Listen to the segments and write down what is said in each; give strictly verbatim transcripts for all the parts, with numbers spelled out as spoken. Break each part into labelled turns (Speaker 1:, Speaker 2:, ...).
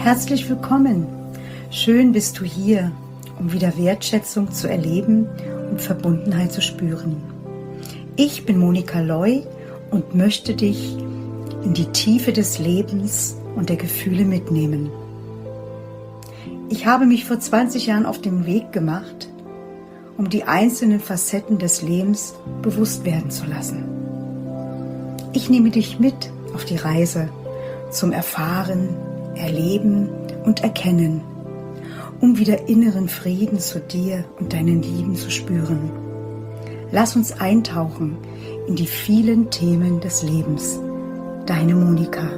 Speaker 1: Herzlich willkommen. Schön bist du hier, um wieder Wertschätzung zu erleben und Verbundenheit zu spüren. Ich bin Monika Loy und möchte dich in die Tiefe des Lebens und der Gefühle mitnehmen. Ich habe mich vor zwanzig Jahren auf den Weg gemacht, um die einzelnen Facetten des Lebens bewusst werden zu lassen. Ich nehme dich mit auf die Reise zum Erfahren, Erleben und Erkennen, um wieder inneren Frieden zu dir und deinen Lieben zu spüren. Lass uns eintauchen in die vielen Themen des Lebens. Deine Monika.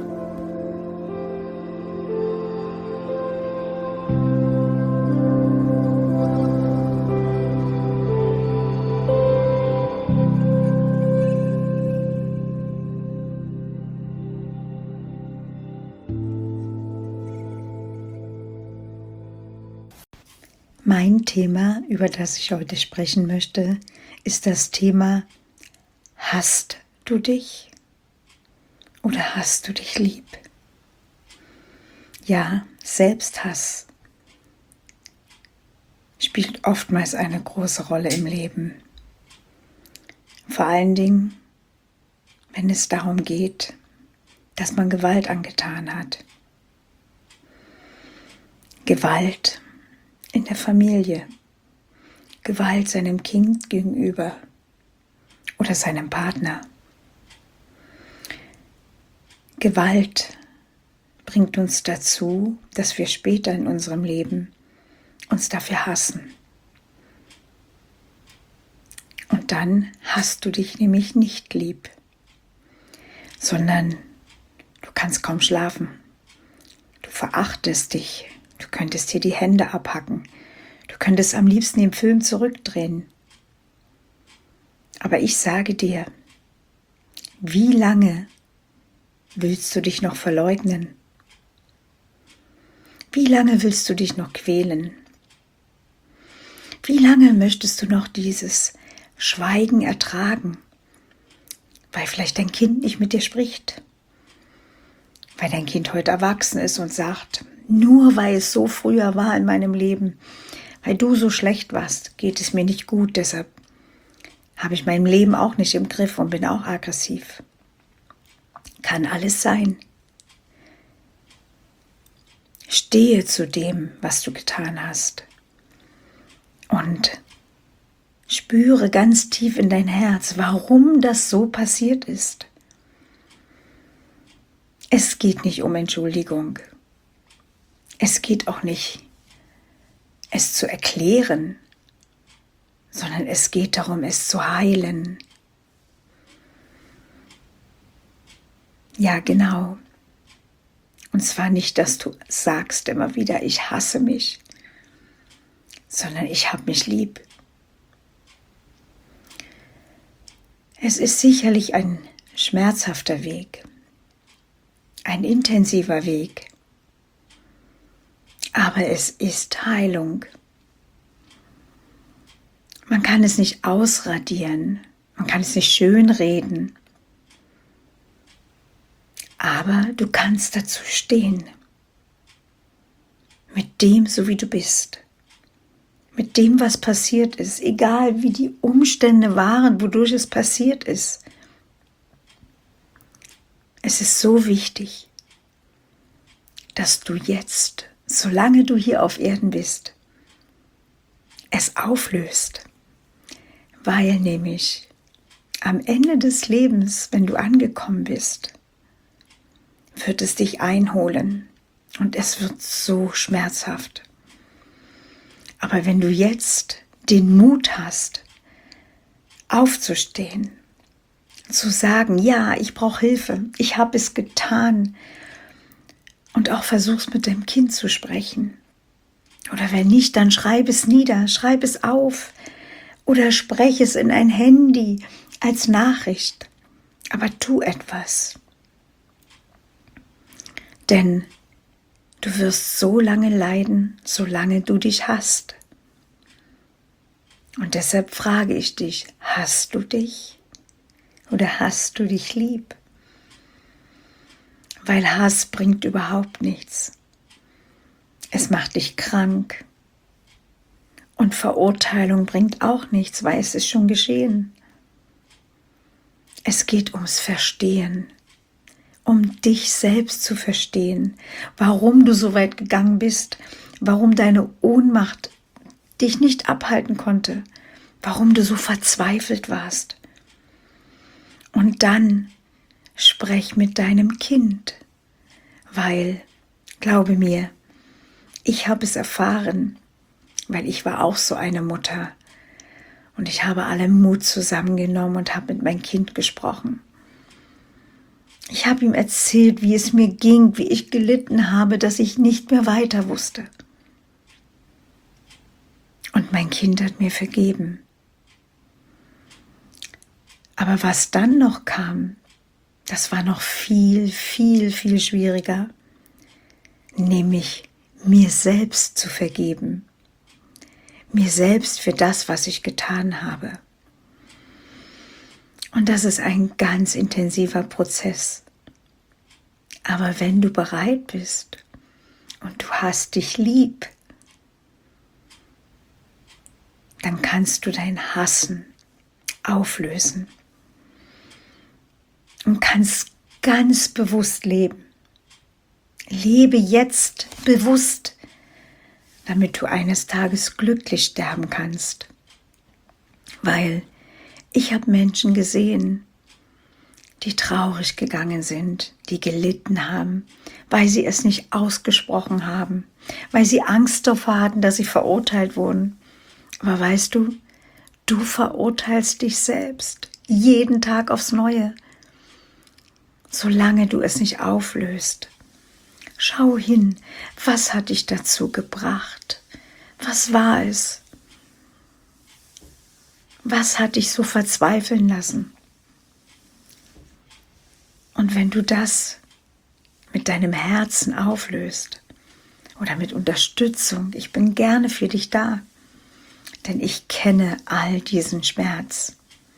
Speaker 1: Mein Thema, über das ich heute sprechen möchte, ist das Thema: Hast du dich oder hast du dich lieb? Ja, Selbsthass spielt oftmals eine große Rolle im Leben. Vor allen Dingen, wenn es darum geht, dass man Gewalt angetan hat. Gewalt in der Familie, Gewalt seinem Kind gegenüber oder seinem Partner. Gewalt bringt uns dazu, dass wir später in unserem Leben uns dafür hassen. Und dann hast du dich nämlich nicht lieb, sondern du kannst kaum schlafen. Du verachtest dich. Du könntest dir die Hände abhacken. Du könntest am liebsten den Film zurückdrehen. Aber ich sage dir, wie lange willst du dich noch verleugnen? Wie lange willst du dich noch quälen? Wie lange möchtest du noch dieses Schweigen ertragen, weil vielleicht dein Kind nicht mit dir spricht? Weil dein Kind heute erwachsen ist und sagt: Nur weil es so früher war in meinem Leben, weil du so schlecht warst, geht es mir nicht gut, deshalb habe ich mein Leben auch nicht im Griff und bin auch aggressiv. Kann alles sein. Stehe zu dem, was du getan hast, und spüre ganz tief in dein Herz, warum das so passiert ist. Es geht nicht um Entschuldigung. Es geht auch nicht, es zu erklären, sondern es geht darum, es zu heilen. Ja, genau. Und zwar nicht, dass du sagst immer wieder: Ich hasse mich, sondern ich habe mich lieb. Es ist sicherlich ein schmerzhafter Weg, ein intensiver Weg. Aber es ist Heilung. Man kann es nicht ausradieren, man kann es nicht schönreden. Aber du kannst dazu stehen. Mit dem, so wie du bist. Mit dem, was passiert ist. Egal, wie die Umstände waren, wodurch es passiert ist. Es ist so wichtig, dass du jetzt, solange du hier auf Erden bist, es auflöst. Weil nämlich am Ende des Lebens, wenn du angekommen bist, wird es dich einholen und es wird so schmerzhaft. Aber wenn du jetzt den Mut hast, aufzustehen, zu sagen: Ja, ich brauche Hilfe, ich habe es getan, und auch versuchst, mit deinem Kind zu sprechen. Oder wenn nicht, dann schreib es nieder, schreib es auf oder spreche es in ein Handy als Nachricht. Aber tu etwas. Denn du wirst so lange leiden, solange du dich hasst. Und deshalb frage ich dich: Hast du dich oder hast du dich lieb? Weil Hass bringt überhaupt nichts. Es macht dich krank. Und Verurteilung bringt auch nichts, weil es ist schon geschehen. Es geht ums Verstehen, um dich selbst zu verstehen, warum du so weit gegangen bist, warum deine Ohnmacht dich nicht abhalten konnte, warum du so verzweifelt warst. Und dann sprech mit deinem Kind, weil, glaube mir, ich habe es erfahren, weil ich war auch so eine Mutter und ich habe allen Mut zusammengenommen und habe mit meinem Kind gesprochen. Ich habe ihm erzählt, wie es mir ging, wie ich gelitten habe, dass ich nicht mehr weiter wusste. Und mein Kind hat mir vergeben. Aber was dann noch kam, das war noch viel, viel, viel schwieriger, nämlich mir selbst zu vergeben. Mir selbst für das, was ich getan habe. Und das ist ein ganz intensiver Prozess. Aber wenn du bereit bist und du hast dich lieb, dann kannst du dein Hassen auflösen und kannst ganz bewusst leben. Lebe jetzt bewusst, damit du eines Tages glücklich sterben kannst. Weil ich habe Menschen gesehen, die traurig gegangen sind, die gelitten haben, weil sie es nicht ausgesprochen haben, weil sie Angst davor hatten, dass sie verurteilt wurden. Aber weißt du, du verurteilst dich selbst jeden Tag aufs Neue, solange du es nicht auflöst. Schau hin, was hat dich dazu gebracht? Was war es? Was hat dich so verzweifeln lassen? Und wenn du das mit deinem Herzen auflöst oder mit Unterstützung, ich bin gerne für dich da, denn ich kenne all diesen Schmerz.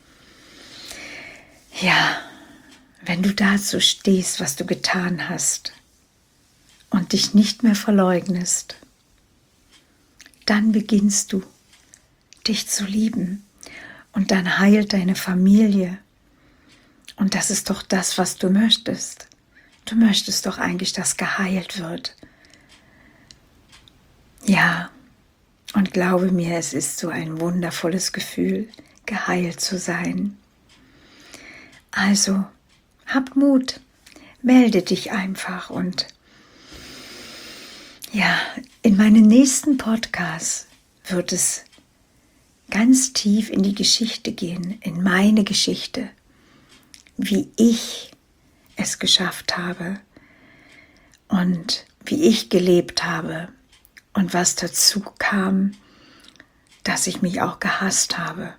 Speaker 1: Ja, wenn du dazu stehst, was du getan hast, und dich nicht mehr verleugnest, dann beginnst du, dich zu lieben und dann heilt deine Familie. Und das ist doch das, was du möchtest. Du möchtest doch eigentlich, dass geheilt wird. Ja, und glaube mir, es ist so ein wundervolles Gefühl, geheilt zu sein. Also, hab Mut, melde dich einfach und ja, in meinen nächsten Podcasts wird es ganz tief in die Geschichte gehen, in meine Geschichte, wie ich es geschafft habe und wie ich gelebt habe und was dazu kam, dass ich mich auch gehasst habe.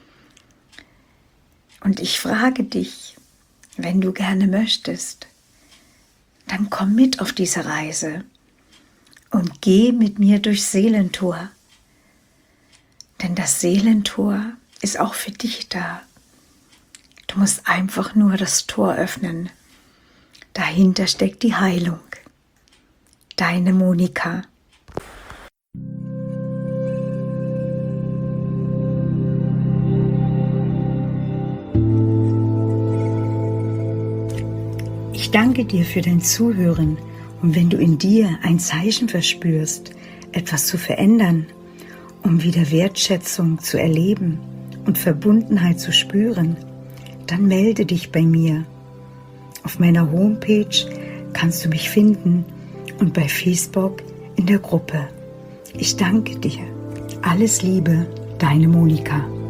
Speaker 1: Und ich frage dich, wenn du gerne möchtest, dann komm mit auf diese Reise. Und geh mit mir durchs Seelentor. Denn das Seelentor ist auch für dich da. Du musst einfach nur das Tor öffnen. Dahinter steckt die Heilung. Deine Monika. Ich danke dir für dein Zuhören. Und wenn du in dir ein Zeichen verspürst, etwas zu verändern, um wieder Wertschätzung zu erleben und Verbundenheit zu spüren, dann melde dich bei mir. Auf meiner Homepage kannst du mich finden und bei Facebook in der Gruppe. Ich danke dir. Alles Liebe, deine Monika.